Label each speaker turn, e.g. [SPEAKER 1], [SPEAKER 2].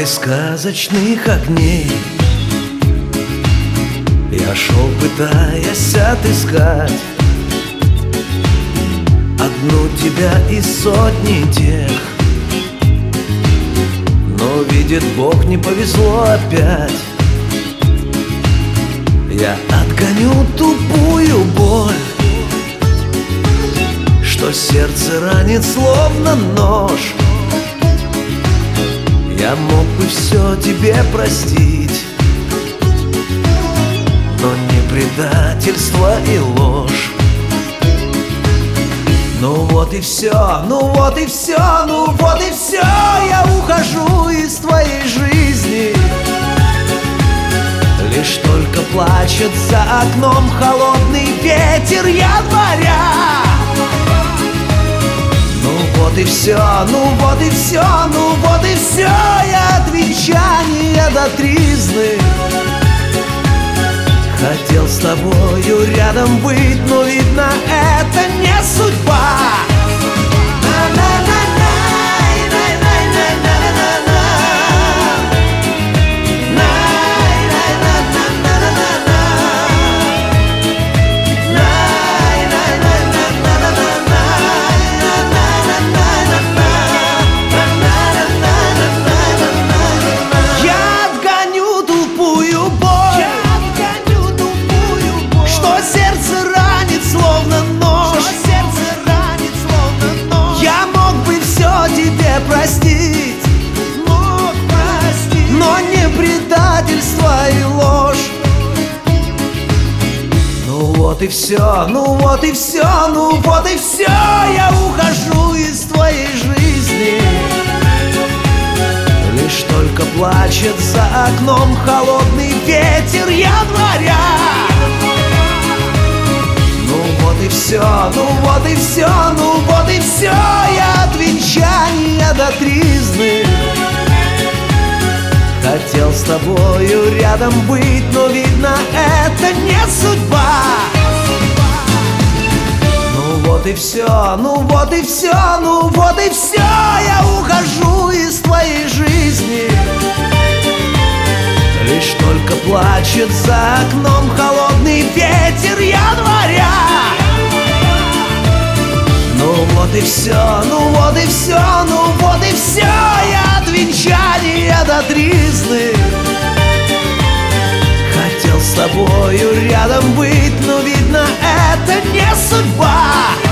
[SPEAKER 1] сказочных огней я шел, пытаясь отыскать одну тебя из сотни тех. Но, видит Бог, не повезло опять. Я отгоню тупую боль, что сердце ранит словно нож. Я мог бы все тебе простить, но не предательство и ложь. Ну вот и все, ну вот и все, ну вот и все. Я ухожу из твоей жизни. Лишь только плачет за окном холодный ветер января. Ну вот и все, ну вот и все, ну вот и все. Я от венчания до тризны хотел с тобою рядом быть, но видно, это не судьба. Простить, мог простить, но не предательство и ложь. Ну вот и все, ну вот и все, ну вот и все. Я ухожу из твоей жизни. Лишь только плачет за окном холодный ветер января. Ну вот и все, ну вот и все, ну вот и все. Я от венчания до тризны хотел с тобою рядом быть, но видно, это не судьба. Ну вот и все, ну вот и все, ну вот и все. Я ухожу из твоей жизни. Лишь только плачет за окном холодный ветер января. Ну вот и все, ну вот и все, ну вот и все. Я от венчания до тризны хотел с тобою рядом быть, но видно, это не судьба.